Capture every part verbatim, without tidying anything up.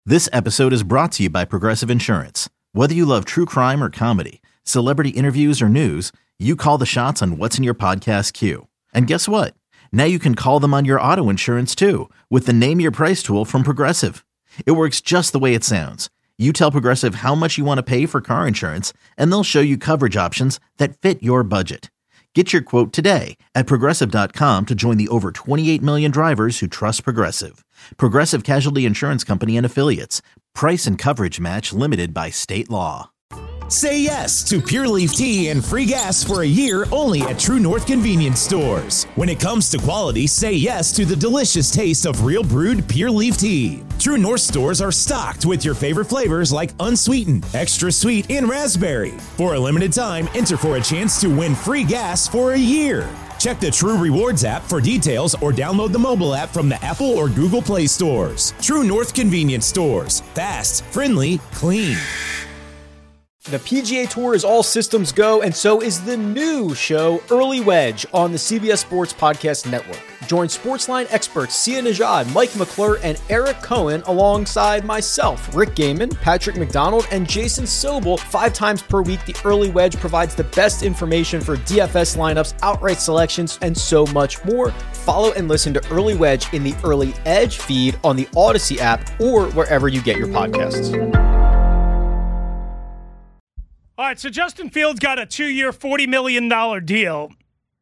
This episode is brought to you by Progressive Insurance. Whether you love true crime or comedy, celebrity interviews or news, you call the shots on what's in your podcast queue. And guess what? Now you can call them on your auto insurance too with the Name Your Price tool from Progressive. It works just the way it sounds. You tell Progressive how much you want to pay for car insurance, and they'll show you coverage options that fit your budget. Get your quote today at Progressive dot com to join the over twenty-eight million drivers who trust Progressive. Progressive Casualty Insurance Company and Affiliates. Price and coverage match limited by state law. Say yes to Pure Leaf Tea and free gas for a year only at True North Convenience Stores. When it comes to quality, say yes to the delicious taste of real brewed Pure Leaf Tea. True North stores are stocked with your favorite flavors like unsweetened, extra sweet, and raspberry. For a limited time, enter for a chance to win free gas for a year. Check the True Rewards app for details or download the mobile app from the Apple or Google Play stores. True North Convenience Stores. Fast, friendly, clean. The P G A Tour is all systems go, and so is the new show, Early Wedge, on the C B S Sports Podcast Network. Join Sportsline experts Sia Nejad, Mike McClure, and Eric Cohen alongside myself, Rick Gaiman, Patrick McDonald, and Jason Sobel. Five times per week, the Early Wedge provides the best information for D F S lineups, outright selections, and so much more. Follow and listen to Early Wedge in the Early Edge feed on the Odyssey app or wherever you get your podcasts. All right, so Justin Fields got a two-year, forty million dollars deal.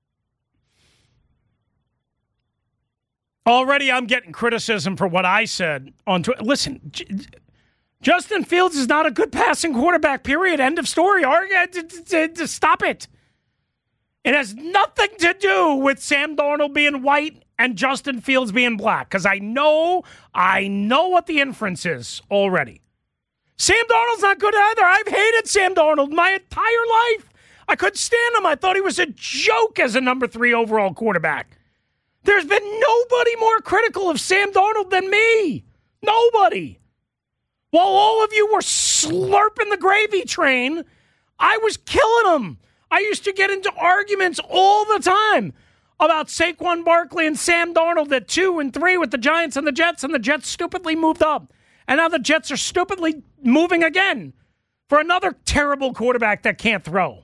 Already I'm getting criticism for what I said on Twitter. Listen, J- Justin Fields is not a good passing quarterback, period. End of story. Stop it. It has nothing to do with Sam Darnold being white and Justin Fields being black, because I know, I know what the inference is already. Sam Darnold's not good either. I've hated Sam Darnold my entire life. I couldn't stand him. I thought he was a joke as a number three overall quarterback. There's been nobody more critical of Sam Darnold than me. Nobody. While all of you were slurping the gravy train, I was killing him. I used to get into arguments all the time about Saquon Barkley and Sam Darnold at two and three with the Giants and the Jets, and the Jets stupidly moved up. And now the Jets are stupidly moving again for another terrible quarterback that can't throw.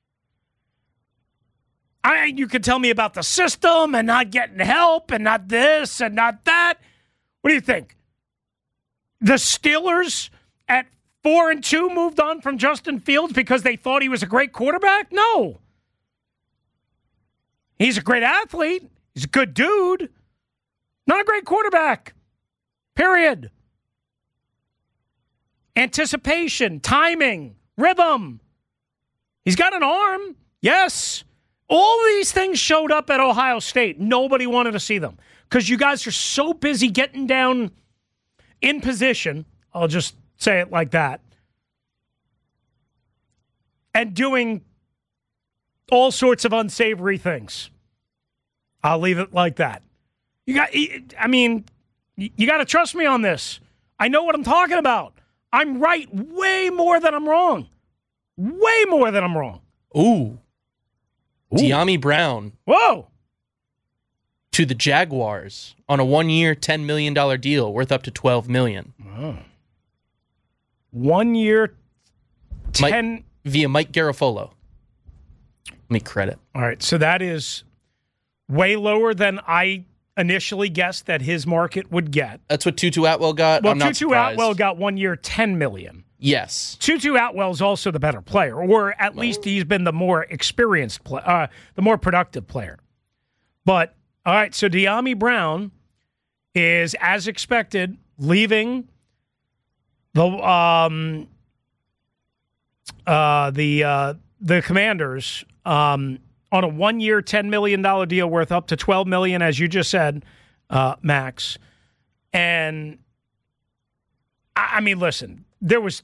I, you could tell me about the system and not getting help and not this and not that. What do you think? The Steelers at four and two moved on from Justin Fields because they thought he was a great quarterback? No. He's a great athlete. He's a good dude. Not a great quarterback. Period. Anticipation, timing, rhythm. He's got an arm. Yes. All these things showed up at Ohio State. Nobody wanted to see them because you guys are so busy getting down in position. I'll just say it like that. And doing all sorts of unsavory things. I'll leave it like that. You got, I mean, you got to trust me on this. I know what I'm talking about. I'm right way more than I'm wrong. Way more than I'm wrong. Ooh. Ooh. Dyami Brown. Whoa. To the Jaguars on a one-year, ten million dollars deal worth up to twelve million dollars. Oh. One year, ten... Mike, via Mike Garafolo. Let me credit. All right, so that is way lower than I initially guessed that his market would get. That's what Tutu Atwell got. Well, I'm not Tutu surprised. Atwell got one year, ten million dollars. Yes. Tutu Atwell is also the better player, or at well, least he's been the more experienced, play, uh, the more productive player. But, all right, so Dyami Brown is, as expected, leaving the um, uh, the uh, the Commanders um, on a one-year, ten million dollars deal worth up to twelve million dollars, as you just said, uh, Max. And, I, I mean, listen, there was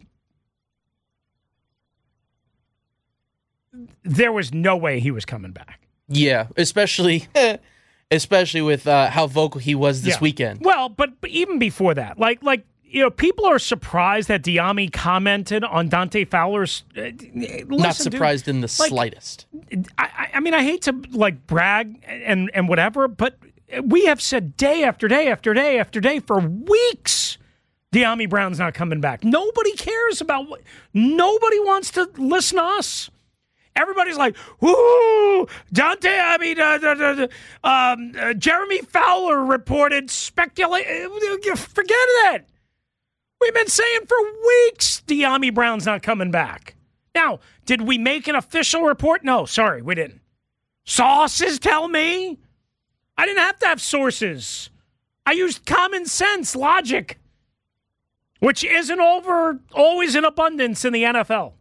there was no way he was coming back. Yeah, especially especially with uh, how vocal he was this yeah. weekend. Well, but, but even before that, like like you know, people are surprised that Dyami commented on Dante Fowler's. Uh, listen, Not surprised dude, in the like, slightest. I, I mean, I hate to like brag and and whatever, but we have said day after day after day after day for weeks, De'Ami Brown's not coming back. Nobody cares about what. Nobody wants to listen to us. Everybody's like, "Whoo, Dante." I mean, uh, uh, uh, um, uh, Jeremy Fowler reported speculate. Forget it. We've been saying for weeks, De'Ami Brown's not coming back. Now, did we make an official report? No, sorry, we didn't. Sources tell me. I didn't have to have sources. I used common sense, logic, which isn't over always in abundance in the N F L.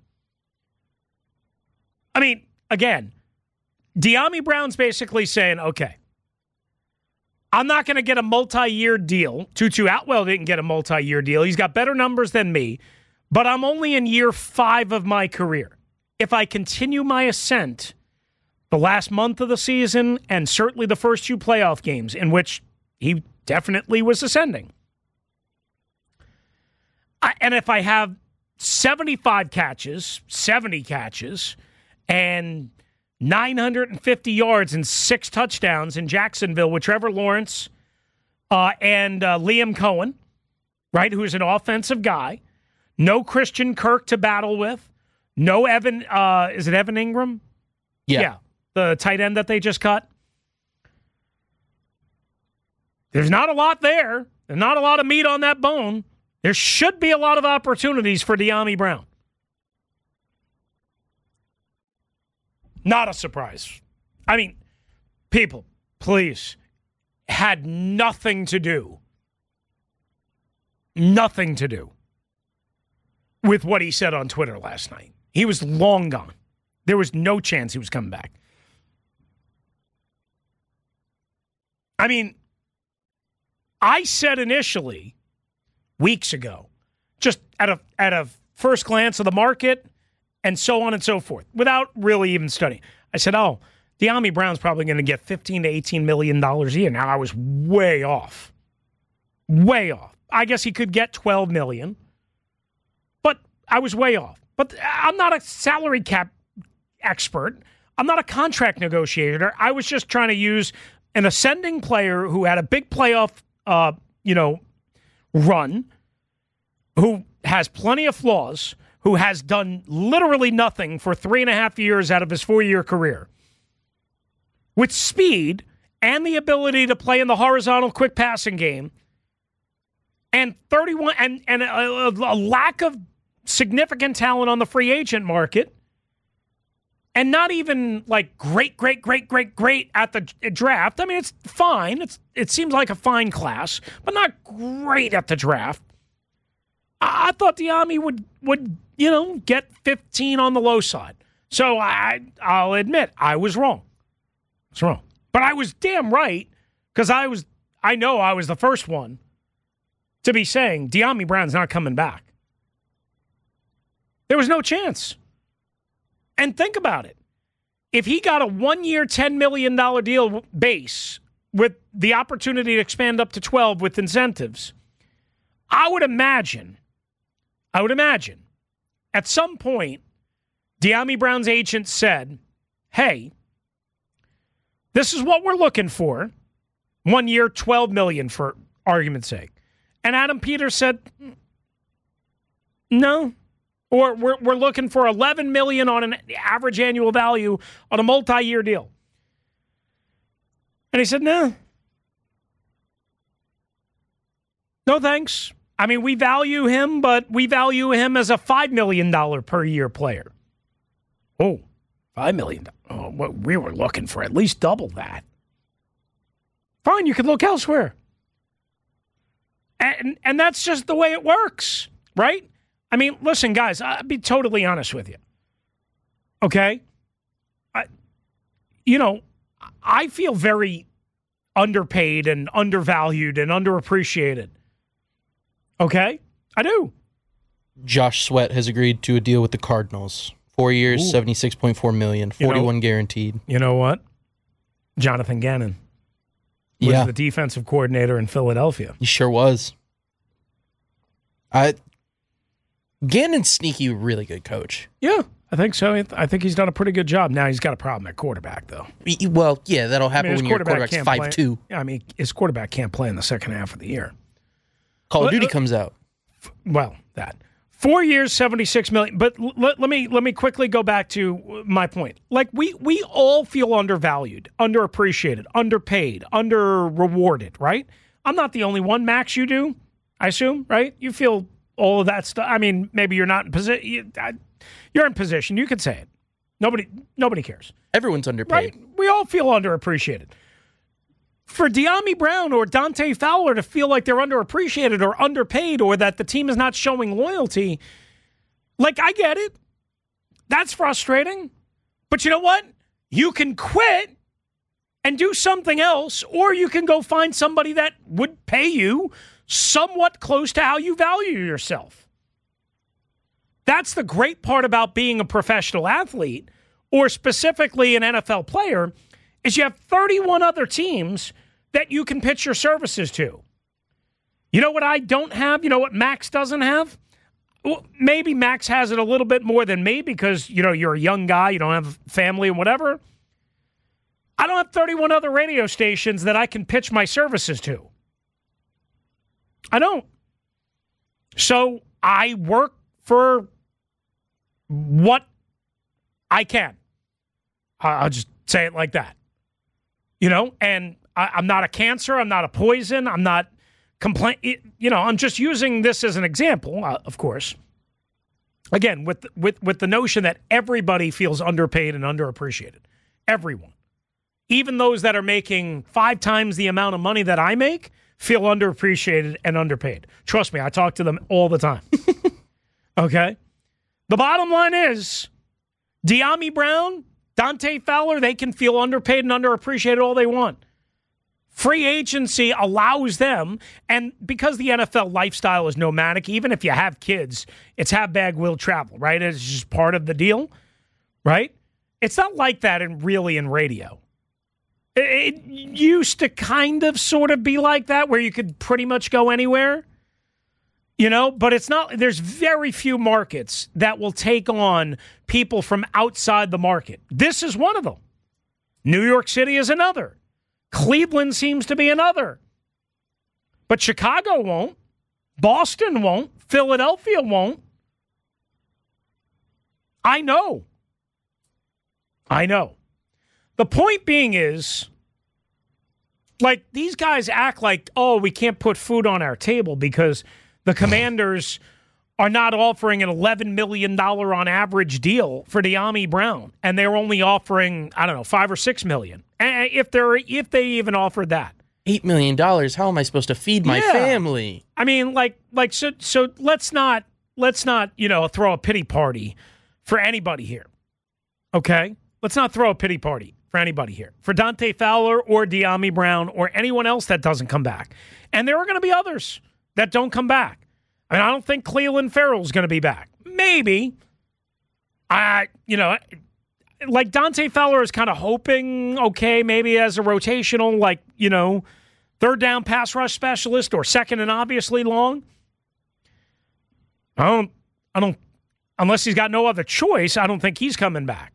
I mean, again, De'Ami Brown's basically saying, okay, I'm not going to get a multi-year deal. Tutu Atwell didn't get a multi-year deal. He's got better numbers than me, but I'm only in year five of my career. If I continue my ascent the last month of the season and certainly the first two playoff games in which he definitely was ascending, I, and if I have seventy-five catches, seventy catches, and nine hundred fifty yards and six touchdowns in Jacksonville with Trevor Lawrence uh, and uh, Liam Cohen, right, who's an offensive guy, no Christian Kirk to battle with, no Evan, uh, is it Evan Ingram? Yeah. Yeah, the tight end that they just cut. There's not a lot there. There's not a lot of meat on that bone. There should be a lot of opportunities for De'Ami Brown. Not a surprise. I mean, people, please, had nothing to do, nothing to do with what he said on Twitter last night. He was long gone. There was no chance he was coming back. I mean, I said initially, weeks ago, just at a at a first glance of the market and so on and so forth, without really even studying. I said, oh, De'Ami Brown's probably going to get fifteen to eighteen million dollars a year. Now, I was way off. Way off. I guess he could get twelve million dollars, but I was way off. But I'm not a salary cap expert. I'm not a contract negotiator. I was just trying to use an ascending player who had a big playoff, uh, you know, run, who has plenty of flaws, who has done literally nothing for three and a half years out of his four-year career, with speed and the ability to play in the horizontal quick passing game, and thirty-one and and a, a lack of significant talent on the free agent market, and not even like great, great, great, great, great at the draft. I mean, it's fine. It's it seems like a fine class, but not great at the draft. I, I thought De'Ami would would you know get fifteen on the low side. So I I'll admit I was wrong. I was wrong, but I was damn right because I was I know I was the first one to be saying De'Ami Brown's not coming back. There was no chance. And think about it. If he got a one-year, ten million dollars deal base with the opportunity to expand up to twelve with incentives, I would imagine, I would imagine, at some point, De'Ami Brown's agent said, hey, this is what we're looking for. One year, twelve million dollars for argument's sake. And Adam Peters said, no. Or we're we're looking for eleven million dollars on an average annual value on a multi-year deal. And he said, no. No thanks. I mean, we value him, but we value him as a five million dollars per year player. Oh, five million dollars. Oh, well, we were looking for at least double that. Fine, you can look elsewhere. And and that's just the way it works, right? I mean, listen, guys, I'll be totally honest with you. Okay? I, you know, I feel very underpaid and undervalued and underappreciated. Okay? I do. Josh Sweat has agreed to a deal with the Cardinals. Four years, Ooh. seventy-six point four million dollars, forty-one you know, guaranteed. You know what? Jonathan Gannon was yeah. the defensive coordinator in Philadelphia. He sure was. I... Gannon's sneaky, really good coach. Yeah, I think so. I think he's done a pretty good job. Now he's got a problem at quarterback, though. Well, yeah, that'll happen I mean, when your quarterback quarterback's five two. Yeah, I mean, his quarterback can't play in the second half of the year. Call of Duty uh, comes out. well, that. Four years, seventy-six million dollars. But l- let me let me quickly go back to my point. Like, we, we all feel undervalued, underappreciated, underpaid, under-rewarded, right? I'm not the only one. Max, you do, I assume, right? You feel all of that stuff. I mean, maybe you're not in position. You, you're in position. You can say it. Nobody nobody cares. Everyone's underpaid. Right? We all feel underappreciated. For Dyami Brown or Dante Fowler to feel like they're underappreciated or underpaid or that the team is not showing loyalty, like, I get it. That's frustrating. But you know what? You can quit and do something else, or you can go find somebody that would pay you somewhat close to how you value yourself. That's the great part about being a professional athlete, or specifically an N F L player, is you have thirty-one other teams that you can pitch your services to. You know what I don't have? You know what Max doesn't have? Well, maybe Max has it a little bit more than me because, you know, you're a young guy, you don't have family and whatever. I don't have thirty-one other radio stations that I can pitch my services to. I don't. So I work for what I can. I'll just say it like that. You know, and I, I'm not a cancer. I'm not a poison. I'm not complain. You know, I'm just using this as an example, uh, of course. Again, with with with the notion that everybody feels underpaid and underappreciated. Everyone, even those that are making five times the amount of money that I make, feel underappreciated and underpaid. Trust me, I talk to them all the time. Okay, the bottom line is, Dyami Brown, Dante Fowler, they can feel underpaid and underappreciated all they want. Free agency allows them, and because the N F L lifestyle is nomadic, even if you have kids, it's have bag, will travel, right? It's just part of the deal, right? It's not like that in really in radio. It, it used to kind of sort of be like that, where you could pretty much go anywhere. You know, but it's not, there's very few markets that will take on people from outside the market. This is one of them. New York City is another. Cleveland seems to be another. But Chicago won't. Boston won't. Philadelphia won't. I know. I know. The point being is, like, these guys act like, oh, we can't put food on our table because the Commanders are not offering an eleven million dollars on average deal for Dyami Brown, and they're only offering, I don't know, five or six million. And if they're if they even offered that, eight million dollars. How am I supposed to feed my yeah. family? I mean, like, like so. So let's not let's not you know throw a pity party for anybody here. Okay, let's not throw a pity party for anybody here for Dante Fowler or Dyami Brown or anyone else that doesn't come back. And there are going to be others that don't come back. I mean, I don't think Clelin Ferrell's going to be back. Maybe. I, you know, like Dante Fowler is kind of hoping, okay, maybe as a rotational, like, you know, third down pass rush specialist or second and obviously long. I don't, I don't, unless he's got no other choice, I don't think he's coming back.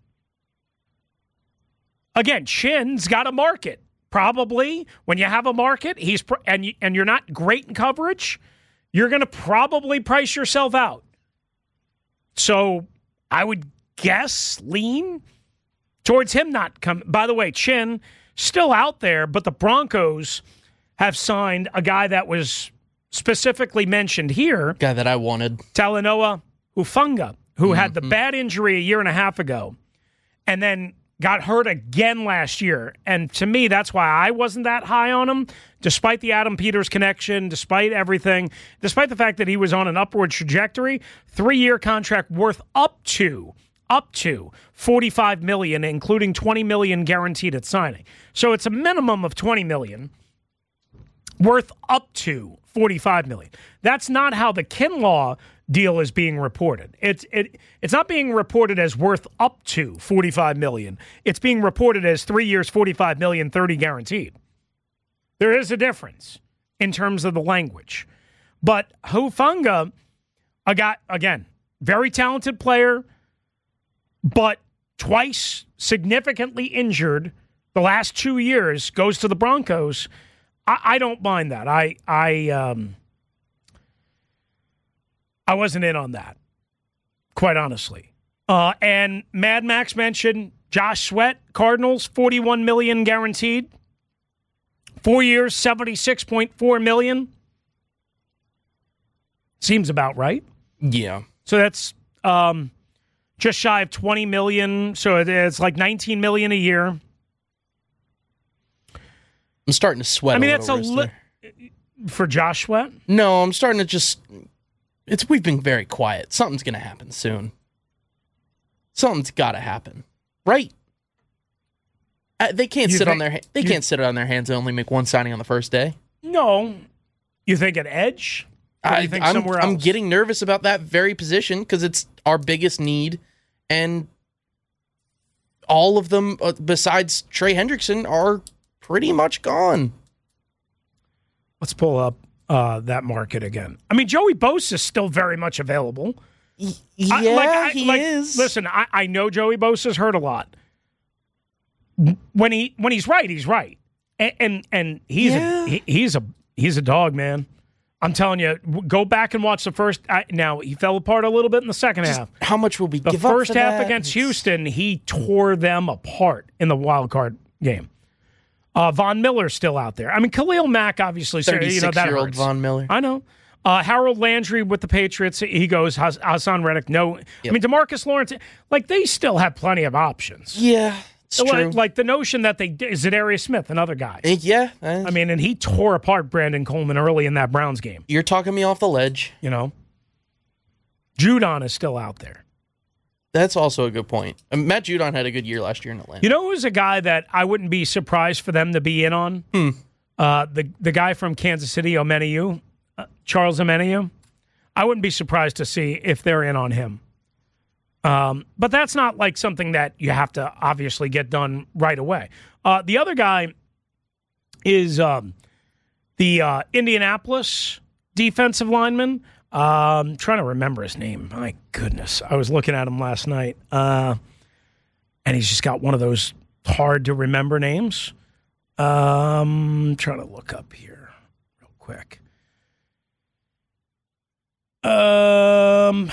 Again, Chin's got a market. Probably when you have a market, he's and you, and you're not great in coverage, you're going to probably price yourself out. So I would guess lean towards him not coming. By the way, Chin still out there, but the Broncos have signed a guy that was specifically mentioned here. Guy that I wanted. Talanoa Hufanga, who mm-hmm. had the bad injury a year and a half ago, and then got hurt again last year. And to me, that's why I wasn't that high on him, despite the Adam Peters connection, despite everything, despite the fact that he was on an upward trajectory. Three-year contract worth up to, up to forty-five million dollars, including twenty million dollars guaranteed at signing. So it's a minimum of twenty million dollars, worth up to forty-five million dollars. That's not how the Kinlaw deal is being reported. It's it it's not being reported as worth up to forty-five million dollars. It's being reported as three years, forty-five million dollars, thirty guaranteed. There is a difference in terms of the language. But Hufanga, I got, again, very talented player, but twice significantly injured the last two years, goes to the Broncos. I, I don't mind that. I I um I wasn't in on that, quite honestly. Uh, and Mad Max mentioned Josh Sweat, Cardinals, forty-one million dollars guaranteed. Four years, seventy-six point four million dollars. Seems about right. Yeah. So that's um, just shy of twenty million dollars. So it's like nineteen million dollars a year. I'm starting to sweat. I mean, a that's a li- for Josh Sweat. No, I'm starting to just. It's we've been very quiet. Something's going to happen soon. Something's got to happen, right? Uh, they can't You sit think- on their ha- they you- can't sit on their hands and only make one signing on the first day. No, you think an edge? Or do I, you think I'm, somewhere else? I'm getting nervous about that very position because it's our biggest need, and all of them uh, besides Trey Hendrickson are pretty much gone. Let's pull up uh, that market again. I mean, Joey Bosa is still very much available. Yeah, I, like, I, he like, is. Listen, I, I know Joey Bosa's hurt a lot. When he when he's right, he's right, and and, and he's Yeah. a, he, he's a he's a dog, man. I'm telling you, w- go back and watch the first. I, now he fell apart a little bit in the second Just half. how much will we The give first up for half that? against It's- Houston, he tore them apart in the wild card game. Uh, Von Miller's still out there. I mean, Khalil Mack obviously. So, you know, that thirty-six-year-old hurts. Von Miller. I know. Uh, Harold Landry with the Patriots. He goes. Has- Hassan Reddick. No. I Yep. mean, DeMarcus Lawrence. Like, they still have plenty of options. Yeah, it's So, true. like, like the notion that they is Zadarius Smith, another guy. Eh, yeah, eh, I mean, and he tore apart Brandon Coleman early in that Browns game. you're talking me off the ledge. You know, Judon is still out there. That's also a good point. Um, Matt Judon had a good year last year in Atlanta. You know who's a guy that I wouldn't be surprised for them to be in on? Hmm. Uh, the the guy from Kansas City, Omenihu, uh, Charles Omenihu. I wouldn't be surprised to see if they're in on him. Um, but that's not like something that you have to obviously get done right away. Uh, the other guy is um, the uh, Indianapolis defensive lineman. Um, trying to remember his name. My goodness. I was looking at him last night. Uh, and he's just got one of those hard to remember names. Um, trying to look up here real quick. Um,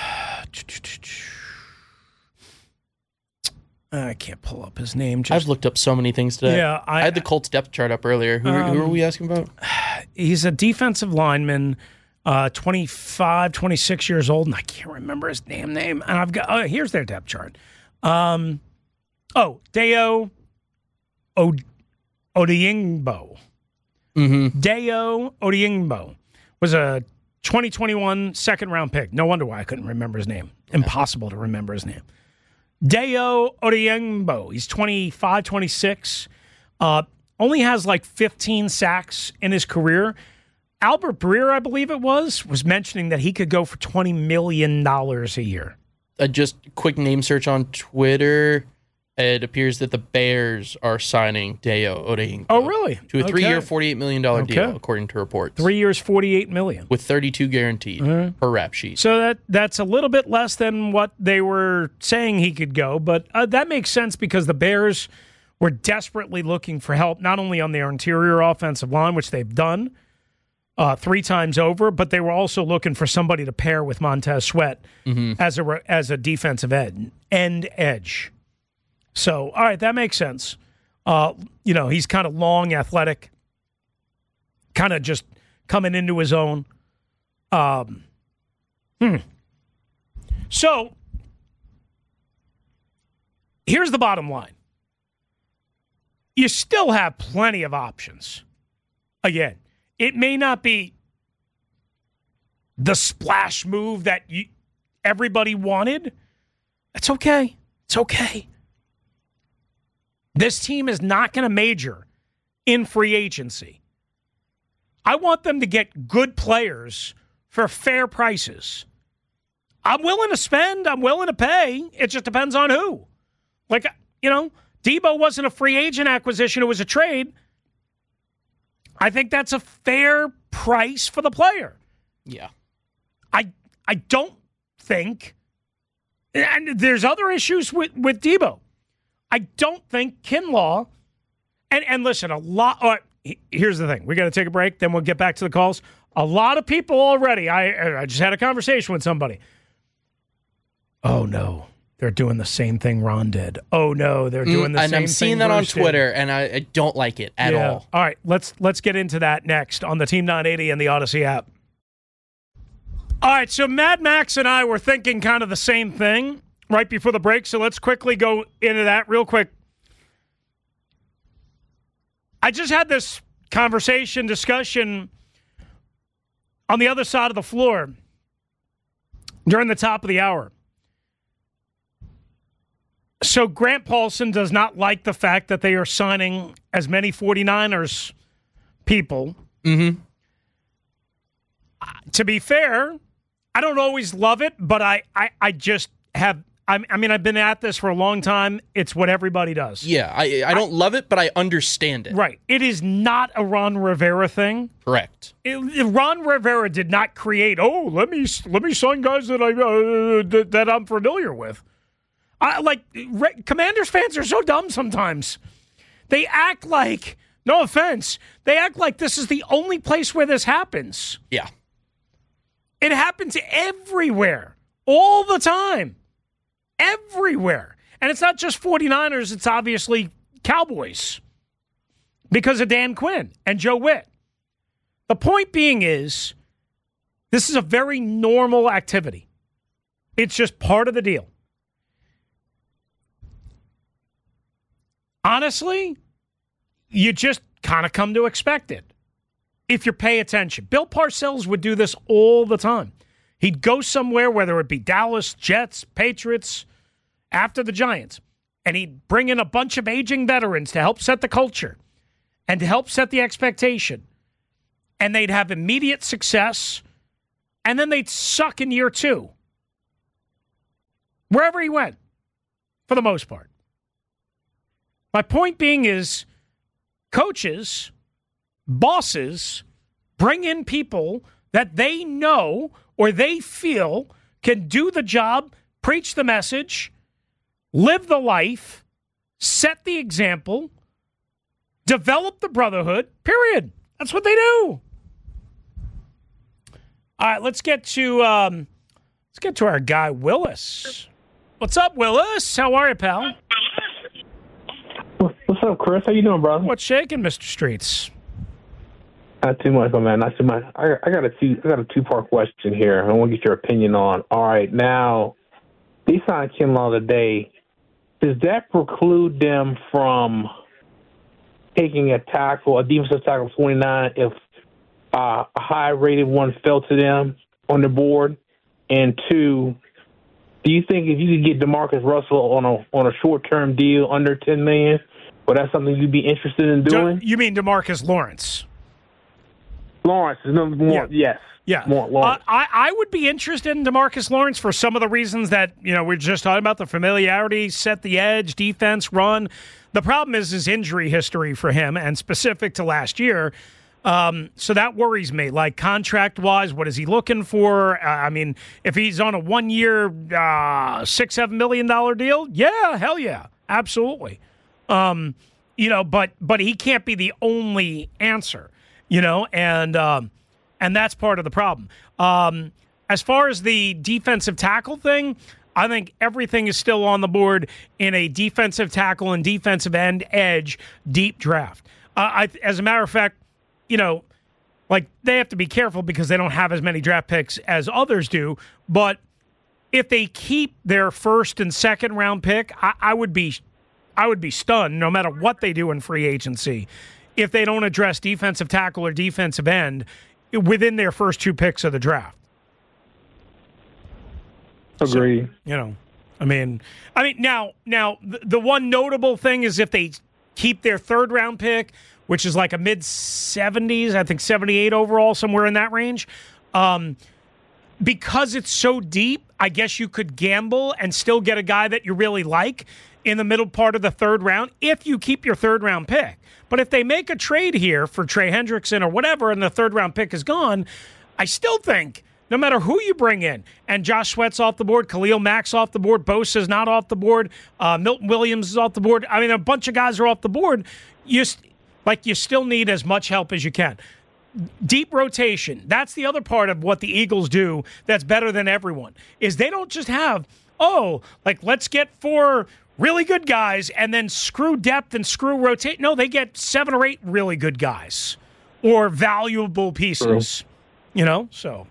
I can't pull up his name. Just, I've looked up so many things today. Yeah, I- I, had the Colts depth chart up earlier. Who, who are Um, we asking about? he's a defensive lineman, uh, twenty-five, twenty-six years old, and I can't remember his damn name. And I've got, oh, here's their depth chart. Um, oh, Deo Od- Odiingbo. Mm-hmm. Deo Odiingbo was a twenty twenty-one second round pick. No wonder why I couldn't remember his name. Impossible to remember his name. Deo Odiingbo. He's twenty-five, twenty-six. Uh, only has like fifteen sacks in his career. Albert Breer, I believe it was, was mentioning that he could go for twenty million dollars a year. Uh, just quick name search on Twitter. It appears that the Bears are signing Deo Odeyingbo. Oh, really? To a Okay. three-year, forty-eight million dollars Okay. deal, according to reports. Three years, forty-eight million dollars. With thirty-two guaranteed per rap sheet. So that that's a little bit less than what they were saying he could go, but uh, that makes sense because the Bears were desperately looking for help, not only on their interior offensive line, which they've done uh, three times over, but they were also looking for somebody to pair with Montez Sweat Mm-hmm. as a as a defensive end end edge. So, all right, that makes sense. Uh, you know, he's kind of long, athletic, kind of just coming into his own. Um, hmm. So, here's the bottom line. You still have plenty of options. Again, it may not be the splash move that you, everybody wanted. That's okay. It's okay. This team is not going to major in free agency. I want them to get good players for fair prices. I'm willing to spend. I'm willing to pay. It just depends on who. Like, you know, Debo wasn't a free agent acquisition. It was a trade. I think that's a fair price for the player. Yeah. I I don't think, and there's other issues with, with Debo. I don't think Kinlaw, and, and listen, a lot, uh, here's the thing. We got to take a break, then we'll get back to the calls. A lot of people already. I I just had a conversation with somebody. Oh no, they're doing the same thing Ron did. Oh no, they're doing the mm, same thing. And I'm seeing that Bruce on Twitter, did. and I, I don't like it at yeah. all. All right, let's let's get into that next on the Team nine eighty and the Odyssey app. All right, so Mad Max and I were thinking kind of the same thing right before the break, so let's quickly go into that real quick. I just had this conversation, discussion on the other side of the floor during the top of the hour. So Grant Paulson does not like the fact that they are signing as many 49ers people. Mm-hmm. Uh, to be fair, I don't always love it, but I, I, I just have I, I mean, I've been at this for a long time. It's what everybody does. Yeah, I I don't I, love it, but I understand it. Right. It is not a Ron Rivera thing. Correct. It, Ron Rivera did not create, oh, let me let me sign guys that, I, uh, that, that I'm familiar with. I, like, Re- Commanders fans are so dumb sometimes. They act like, no offense, they act like this is the only place where this happens. Yeah. It happens everywhere, all the time. Everywhere. And it's not just 49ers, it's obviously Cowboys because of Dan Quinn and Joe Witt. The point being is, this is a very normal activity. It's just part of the deal. Honestly, you just kind of come to expect it if you pay attention. Bill Parcells would do this all the time. He'd go somewhere, whether it be Dallas, Jets, Patriots, after the Giants, and he'd bring in a bunch of aging veterans to help set the culture and to help set the expectation. And they'd have immediate success, and then they'd suck in year two. Wherever he went, for the most part. My point being is, coaches, bosses, bring in people that they know or they feel can do the job, preach the message, live the life, set the example, develop the brotherhood, period. That's what they do. All right, let's get to um, let's get to our guy Willis. What's up, Willis? How are you, pal? What's up, Chris? How you doing, brother? What's shaking, Mister Streets? Not too much, my man. Not too much. I, I got a two. I got a two-part question here. I want to get your opinion on. All right, now they signed Kinlaw today. Does that preclude them from taking a tackle, a defensive tackle, twenty-nine, if uh, a high-rated one fell to them on the board? And two, do you think if you could get DeMarcus Russell on a on a short-term deal under ten million dollars, well, that's something you'd be interested in doing? Do, you mean DeMarcus Lawrence? Lawrence is number one. Yeah. Yes. Yeah. More, Lawrence. Uh, I, I would be interested in DeMarcus Lawrence for some of the reasons that, you know, we're just talking about, the familiarity, set the edge, defense, run. The problem is his injury history for him, and specific to last year. Um, so that worries me. Like, contract-wise, what is he looking for? Uh, I mean, if he's on a one-year, uh, six, seven million dollar deal, yeah, hell yeah, absolutely. Um, you know, but but he can't be the only answer. You know, and um, and that's part of the problem. Um, as far as the defensive tackle thing, I think everything is still on the board in a defensive tackle and defensive end edge deep draft. Uh, I, as a matter of fact, you know, like, they have to be careful because they don't have as many draft picks as others do. But if they keep their first and second round pick, I, I would be, I would be stunned no matter what they do in free agency if they don't address defensive tackle or defensive end within their first two picks of the draft. Agree. So, you know, I mean, I mean, now, now the, the one notable thing is if they keep their third round pick, which is like a mid seventies, I think seventy-eight overall, somewhere in that range. Um, because it's so deep, I guess you could gamble and still get a guy that you really like in the middle part of the third round if you keep your third round pick. But if they make a trade here for Trey Hendrickson or whatever and the third round pick is gone, I still think no matter who you bring in, and Josh Sweat's off the board, Khalil Mack's off the board, Bosa's not off the board, uh, Milton Williams is off the board. I mean, a bunch of guys are off the board. You st- like you still need as much help as you can. deep rotation. That's the other part of what the Eagles do that's better than everyone, is they don't just have, oh, like let's get four really good guys and then screw depth and screw rotate. No, they get seven or eight really good guys or valuable pieces, True. you know, so.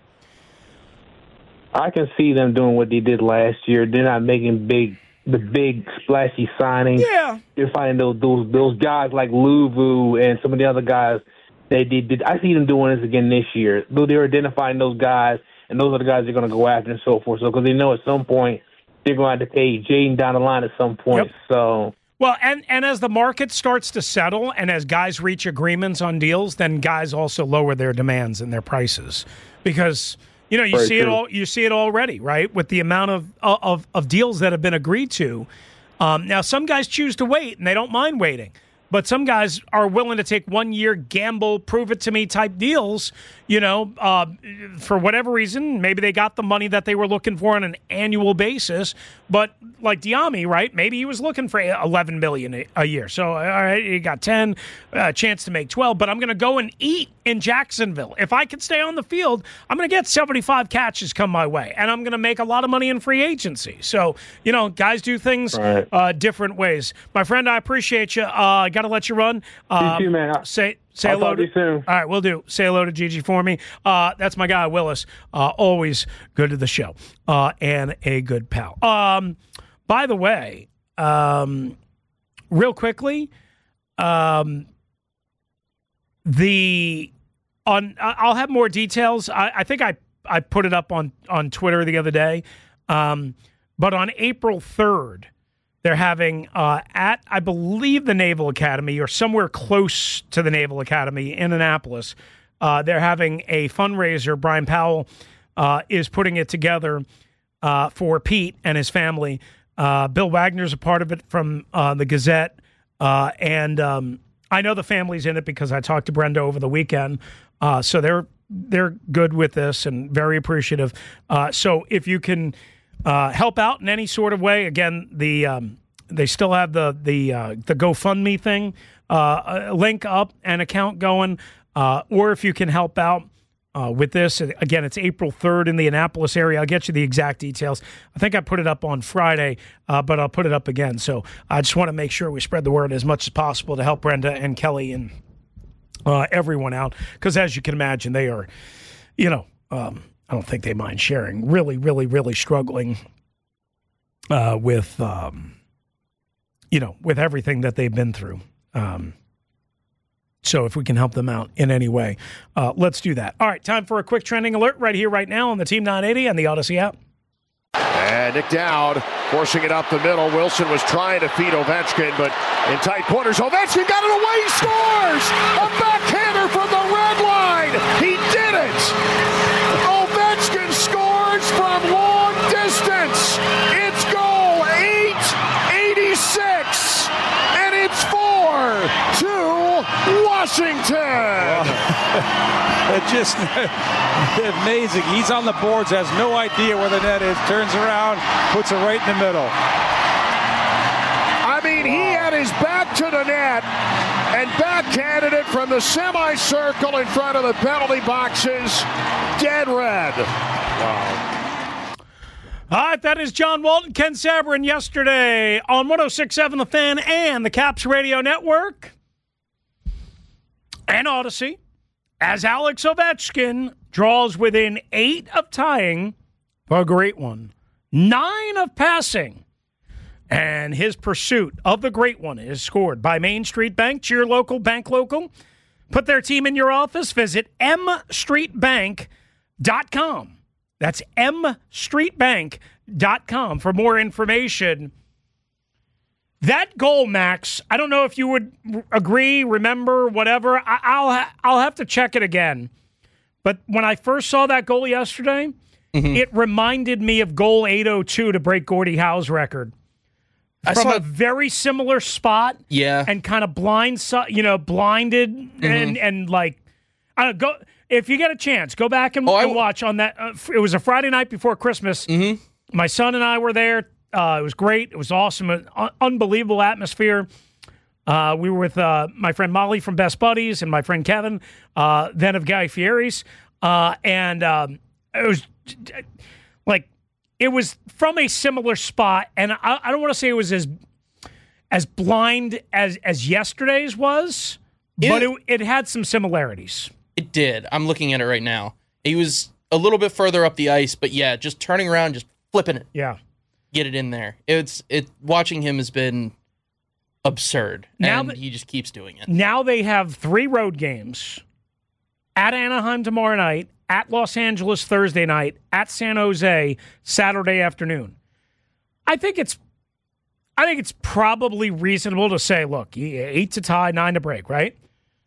I can see them doing what they did last year. They're not making big, the big splashy signings. Yeah. They're finding those those those guys like Luvu and some of the other guys. They did. I see them doing this again this year. Though they're identifying those guys, and those are the guys they're going to go after and so forth. So because they know at some point they're going to have to pay Jaden down the line at some point. Yep. So. Well, and, and as the market starts to settle and as guys reach agreements on deals, then guys also lower their demands and their prices because. You know, you Very see true. it all. You see it already, right? With the amount of of, of deals that have been agreed to. Um, now, some guys choose to wait, and they don't mind waiting. But some guys are willing to take one-year gamble, prove-it-to-me type deals, you know, uh, for whatever reason. Maybe they got the money that they were looking for on an annual basis. But like Diami, right, maybe he was looking for eleven million dollars a year. So, all right, he got ten, a uh, chance to make twelve. But I'm going to go and eat in Jacksonville. If I can stay on the field, I'm going to get seventy-five catches come my way. And I'm going to make a lot of money in free agency. So, you know, guys do things right. uh, different ways. My friend, I appreciate you. Uh, I got to let you run. Um, you too, man. Say, say I'll hello talk to you soon. All right, we'll do. Say hello to Gigi for me. Uh, that's my guy, Willis. Uh, always good to the show uh, and a good pal. Um, by the way, um, real quickly, um, the on I'll have more details. I, I think I, I put it up on, on Twitter the other day. Um, but on April third, they're having uh, at, I believe, the Naval Academy or somewhere close to the Naval Academy in Annapolis. Uh, they're having a fundraiser. Brian Powell uh, is putting it together uh, for Pete and his family. Uh, Bill Wagner's a part of it from uh, the Gazette. Uh, and um, I know the family's in it because I talked to Brenda over the weekend. Uh, so they're they're good with this and very appreciative. Uh, so if you can uh, help out in any sort of way, again, the um, they still have the the uh, the GoFundMe thing uh, link up and account going. Uh, or if you can help out uh, with this, again, it's April third in the Annapolis area. I'll get you the exact details. I think I put it up on Friday, uh, but I'll put it up again. So I just want to make sure we spread the word as much as possible to help Brenda and Kelly and uh, everyone out. Because as you can imagine, they are, you know, um, I don't think they mind sharing, really, really, really struggling uh, with, um, you know, with everything that they've been through. Um So if we can help them out in any way, uh, let's do that. All right, time for a quick trending alert right here, right now on the Team nine eighty and the Odyssey app. And Nick Dowd forcing it up the middle. Wilson was trying to feed Ovechkin, but in tight quarters, Ovechkin got it away, he scores! A backhander from the red line! He did it! Ovechkin scores from long distance! It's goal eight eighty-six! And it's four two Washington. It's just amazing. He's on the boards, has no idea where the net is, turns around, puts it right in the middle. I mean, he had his back to the net and backhanded it from the semicircle in front of the penalty boxes. Dead red. Wow. All right, that is John Walton, Ken Sabrin yesterday on one oh six point seven The Fan and the Caps Radio Network and Odyssey as Alex Ovechkin draws within eight of tying for a great one, nine of passing. And his pursuit of the great one is scored by Main Street Bank. Cheer local, bank local. Put their team in your office. Visit m street bank dot com. That's m street bank dot com for more information. That goal, Max, I don't know if you would agree, remember, whatever. I, I'll ha- I'll have to check it again. But when I first saw that goal yesterday, mm-hmm. it reminded me of goal eight oh two to break Gordie Howe's record. I From saw a very similar spot. Yeah. And kind of blind, you know, blinded mm-hmm. and, and like, I don't know, go... If you get a chance, go back and, oh, and watch on that. Uh, it was a Friday night before Christmas. Mm-hmm. My son and I were there. Uh, it was great. It was awesome. An un- unbelievable atmosphere. Uh, we were with uh, my friend Molly from Best Buddies and my friend Kevin, uh, then of Guy Fieri's. Uh, and um, it was like, it was from a similar spot. And I, I don't want to say it was as as blind as, as yesterday's was, it, but it, it had some similarities. It did. I'm looking at it right now. He was a little bit further up the ice, but yeah, just turning around, just flipping it. Yeah. Get it in there. It's it. Watching him has been absurd, now and that, he just keeps doing it. Now they have three road games: at Anaheim tomorrow night, at Los Angeles Thursday night, at San Jose Saturday afternoon. I think it's, I think it's probably reasonable to say, look, eight to tie, nine to break, right?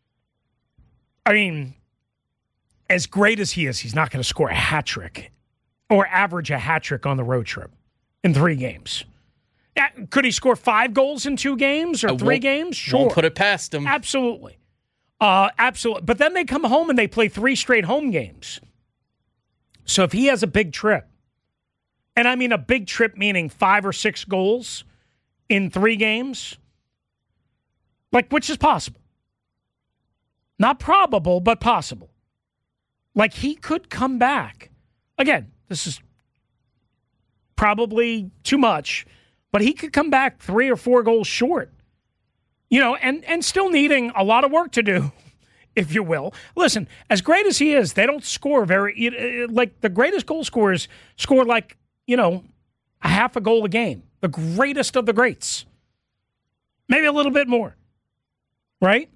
I mean, as great as he is, he's not going to score a hat trick or average a hat trick on the road trip in three games. Could he score five goals in two games or I three games? Sure. Won't put it past him. Absolutely. Uh, absolutely. But then they come home and they play three straight home games. So if he has a big trip, and I mean a big trip meaning five or six goals in three games, like, which is possible. Not probable, but possible. Like, he could come back. Again, this is probably too much, but he could come back three or four goals short, you know, and, and still needing a lot of work to do, if you will. Listen, as great as he is, they don't score very, like the greatest goal scorers score like, you know, a half a goal a game. The greatest of the greats. Maybe a little bit more, right?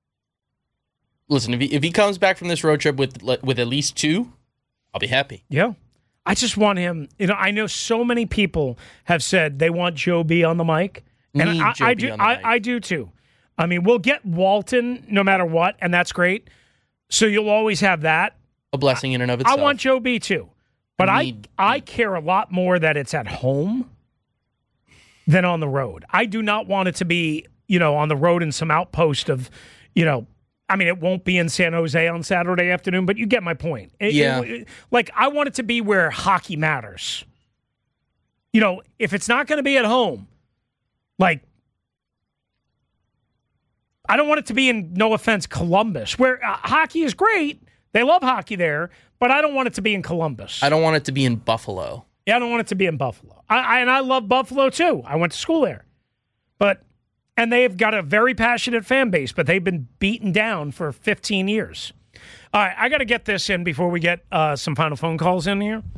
Listen, if he, if he comes back from this road trip with with at least two, I'll be happy. Yeah. I just want him, you know, I know so many people have said they want Joe B on the mic. And Need I, Joe I B do on the mic. I, I do too. I mean, we'll get Walton no matter what, and that's great. So you'll always have that. A blessing in and of itself. I want Joe B too. But Need, I I care a lot more that it's at home than on the road. I do not want it to be, you know, on the road in some outpost of, you know, I mean, it won't be in San Jose on Saturday afternoon, but you get my point. It, yeah. It, it, like, I want it to be where hockey matters. You know, if it's not going to be at home, like, I don't want it to be in, no offense, Columbus, where uh, hockey is great. They love hockey there, but I don't want it to be in Columbus. I don't want it to be in Buffalo. Yeah, I don't want it to be in Buffalo. I, I and I love Buffalo, too. I went to school there. But... And they've got a very passionate fan base, but they've been beaten down for fifteen years. All right, I got to get this in before we get uh, some final phone calls in here.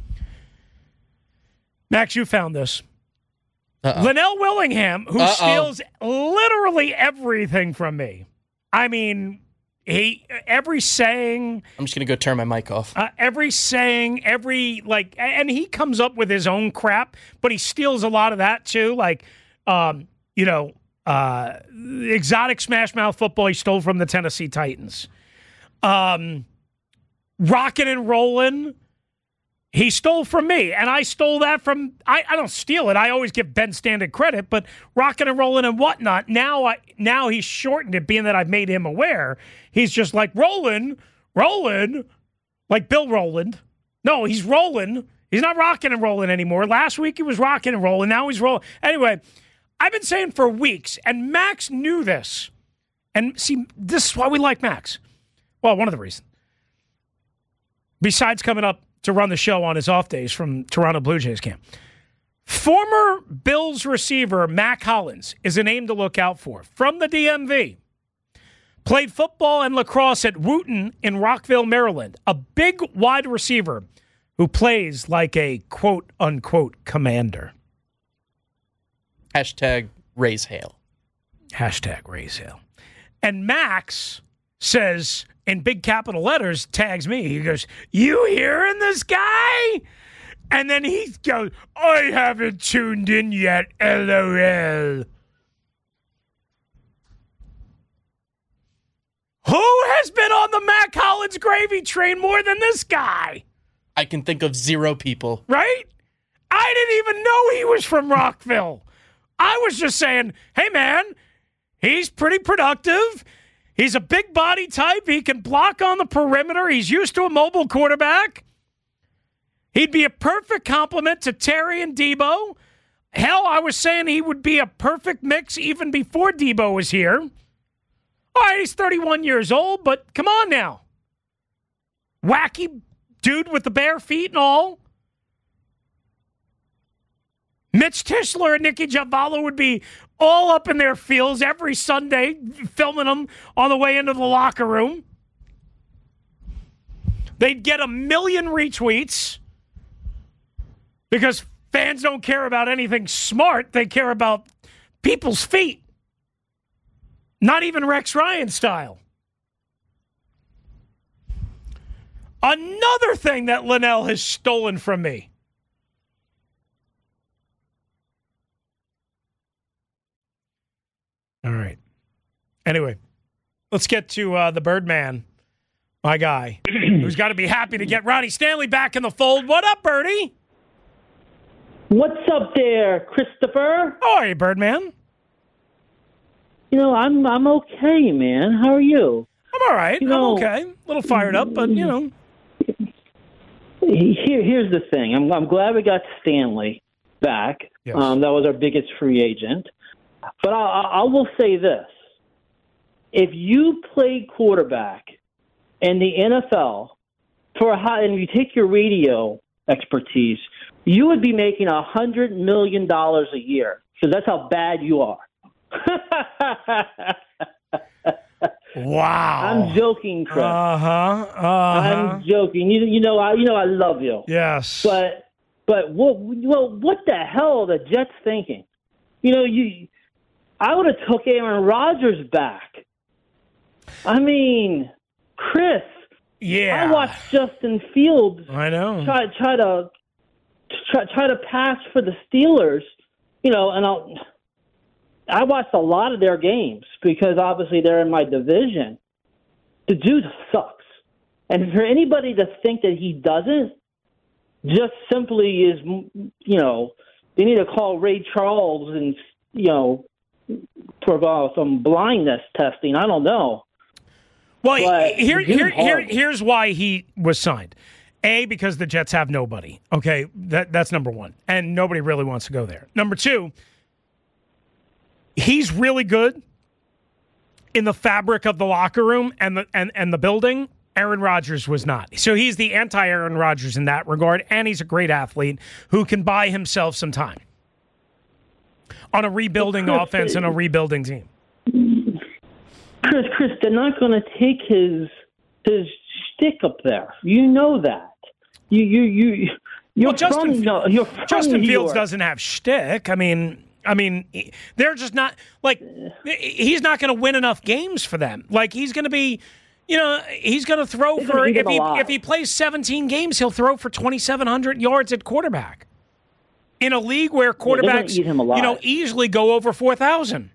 Max, you found this. Uh-oh. Linnell Willingham, who Uh-oh. steals literally everything from me. I mean, he every saying. I'm just going to go turn my mic off. Uh, every saying, every, like, and he comes up with his own crap, but he steals a lot of that, too. Like, um, you know, Uh, exotic smash mouth football he stole from the Tennessee Titans. Um, rockin' and rollin', he stole from me, and I stole that from. I, I don't steal it. I always give Ben Standard credit, but rockin' and rollin' and whatnot. Now, I now he's shortened it, being that I've made him aware. He's just like rollin', rollin', like Bill Rowland. No, he's rolling. He's not rockin' and rollin' anymore. Last week he was rockin' and rollin'. Now he's rolling. Anyway. I've been saying for weeks, and Max knew this. And see, this is why we like Max. Well, one of the reasons. Besides coming up to run the show on his off days from Toronto Blue Jays camp. Former Bills receiver Mac Hollins is a name to look out for. From the D M V. Played football and lacrosse at Wooten in Rockville, Maryland. A big wide receiver who plays like a quote-unquote commander. Hashtag raise hail. Hashtag raise hail. And Max says, in big capital letters, tags me. He goes, you hearing this guy? And then he goes, I haven't tuned in yet, LOL. Who has been on the Mac Hollins gravy train more than this guy? I can think of zero people. Right? I didn't even know he was from Rockville. I was just saying, hey, man, he's pretty productive. He's a big body type. He can block on the perimeter. He's used to a mobile quarterback. He'd be a perfect complement to Terry and Debo. Hell, I was saying he would be a perfect mix even before Debo was here. All right, he's thirty-one years old, but come on now. Wacky dude with the bare feet and all. Mitch Tischler and Nicky Giovanni would be all up in their fields every Sunday, filming them on the way into the locker room. They'd get a million retweets because fans don't care about anything smart. They care about people's feet. Not even Rex Ryan style. Another thing that Linnell has stolen from me. All right. Anyway, let's get to uh, the Birdman, my guy, who's got to be happy to get Ronnie Stanley back in the fold. What up, Birdie? What's up there, Christopher? How are you, Birdman? You know, I'm I'm okay, man. How are you? I'm all right. You know, I'm okay. A little fired up, but, you know. Here, here's the thing. I'm I'm glad we got Stanley back. Yes. Um, that was our biggest free agent. But I, I, I will say this. If you played quarterback in the N F L for a high, and you take your radio expertise, you would be making a hundred million dollars a year. So that's how bad you are. Wow. I'm joking, Chris. Uh-huh. Uh-huh. I'm joking. You, you know I you know I love you. Yes. But but what well what the hell are the Jets thinking? You know, you I would have took Aaron Rodgers back. I mean, Chris. Yeah. I watched Justin Fields I know. try try to try, try to pass for the Steelers, you know, and I'll I watched a lot of their games because obviously they're in my division. The dude sucks. And for anybody to think that he doesn't, just simply is, you know, they need to call Ray Charles and, you know, for uh, some blindness testing. I don't know. Well, But here, the dude's here, here, horrible. here's why he was signed. A, because the Jets have nobody. Okay, that that's number one. And nobody really wants to go there. Number two, he's really good in the fabric of the locker room and the and, and the building. Aaron Rodgers was not. So he's the anti-Aaron Rodgers in that regard, and he's a great athlete who can buy himself some time on a rebuilding Chris, offense and a rebuilding team. Chris, Chris, they're not going to take his his shtick up there. You know that. You you you you're Well, Justin, from no, you're from Justin New Fields York. doesn't have shtick. I mean, I mean, they're just not like he's not going to win enough games for them. Like he's going to be, you know, he's going to throw They're for gonna eat if him he alive. if he plays seventeen games, he'll throw for twenty-seven hundred yards at quarterback in a league where they're gonna quarterbacks, eat him alive. you know, easily go over four thousand.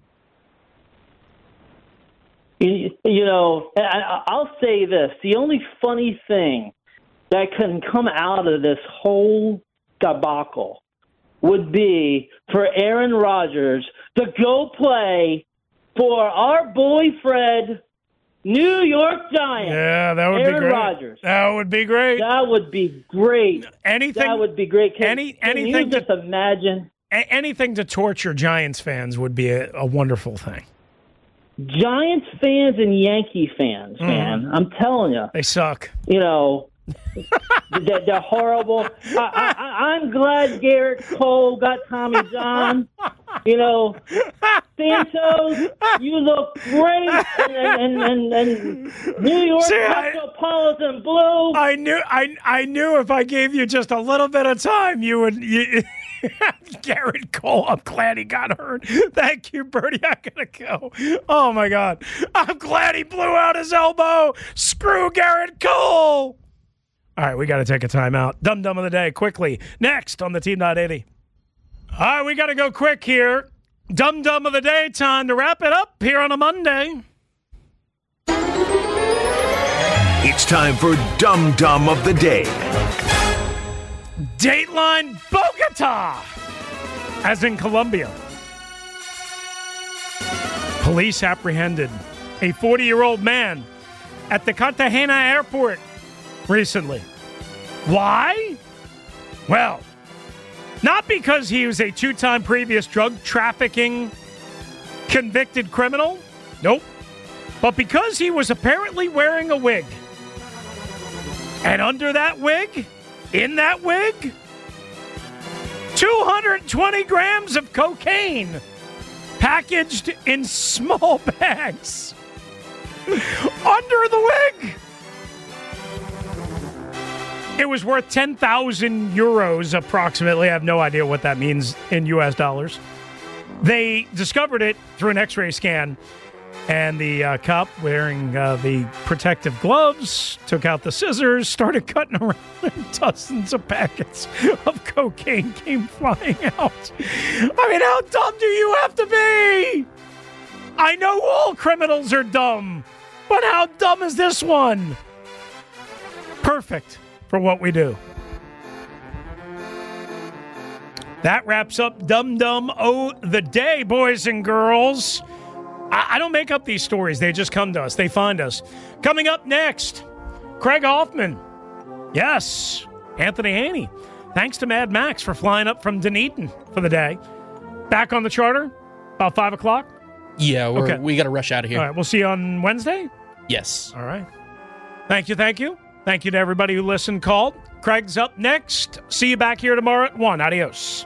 You, you know, I, I'll say this. The only funny thing that can come out of this whole debacle would be for Aaron Rodgers to go play for our boy Fred, New York Giants. Yeah, that would Aaron be great. Rodgers. That would be great. That would be great. Anything That would be great. Can, any- can anything you just to- imagine? a- anything to torture Giants fans would be a, a wonderful thing. Giants fans and Yankee fans, Mm-hmm. man. I'm telling you. They suck. You know, they're, they're horrible. I, I, I'm glad Garrett Cole got Tommy John. You know, Santos, you look great, and and, and, and New York See, I- Metropolitan Blue. I knew I I knew if I gave you just a little bit of time, you would. You, Garrett Cole, I'm glad he got hurt. Thank you, Bertie. I gotta go. Oh my God, I'm glad he blew out his elbow. Screw Garrett Cole. All right, we got to take a timeout. Dum Dum of the day, quickly. Next on the Team eighty. All right, we got to go quick here. Dum Dum of the day, time to wrap it up here on a Monday. It's time for Dum Dum of the Day. Dateline Bogota, as in Colombia. Police apprehended a forty-year-old man at the Cartagena airport recently. Why? Well, Not because he was a two-time previous drug trafficking convicted criminal. Nope. But because he was apparently wearing a wig. And under that wig, in that wig, two hundred twenty grams of cocaine packaged in small bags. Under the wig. It was worth ten thousand euros approximately. I have no idea what that means in U S dollars. They discovered it through an x-ray scan, and the uh, cop, wearing uh, the protective gloves, took out the scissors, started cutting around, and dozens of packets of cocaine came flying out. I mean, how dumb do you have to be? I know all criminals are dumb, but how dumb is this one? Perfect for what we do. That wraps up Dum Dum O the Day, boys and girls. I, I don't make up these stories. They just come to us. They find us. Coming up next, Craig Hoffman. Yes, Anthony Haney. Thanks to Mad Max for flying up from Dunedin for the day. Back on the charter, about five o'clock. Yeah, we're, okay. we got to rush out of here. All right, we'll see you on Wednesday? Yes. All right. Thank you, thank you. Thank you to everybody who listened, called. Craig's up next. See you back here tomorrow at one. Adios.